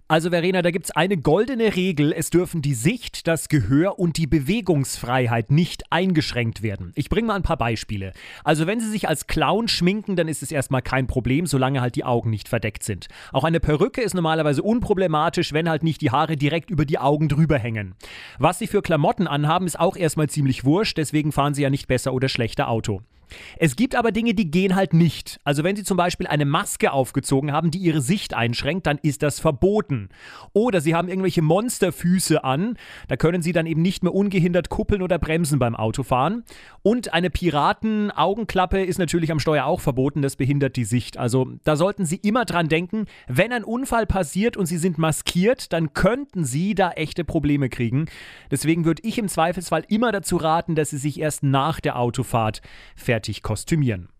Also Verena, da gibt's eine goldene Regel. Es dürfen die Sicht, das Gehör und die Bewegungsfreiheit nicht eingeschränkt werden. Ich bringe mal ein paar Beispiele. Also wenn Sie sich als Clown schminken, dann ist es erstmal kein Problem, solange halt die Augen nicht verdeckt sind. Auch eine Perücke ist normalerweise unproblematisch, wenn halt nicht die Haare direkt über die Augen drüber hängen. Was Sie für Klamotten anhaben, ist auch erstmal ziemlich wurscht, deswegen fahren Sie ja nicht besser oder schlechter Auto. Es gibt aber Dinge, die gehen halt nicht. Also wenn Sie zum Beispiel eine Maske aufgezogen haben, die Ihre Sicht einschränkt, dann ist das verboten. Oder Sie haben irgendwelche Monsterfüße an, da können Sie dann eben nicht mehr ungehindert kuppeln oder bremsen beim Autofahren. Und eine Piraten-Augenklappe ist natürlich am Steuer auch verboten, das behindert die Sicht. Also da sollten Sie immer dran denken, wenn ein Unfall passiert und Sie sind maskiert, dann könnten Sie da echte Probleme kriegen. Deswegen würde ich im Zweifelsfall immer dazu raten, dass Sie sich erst nach der Autofahrt fertig kostümieren.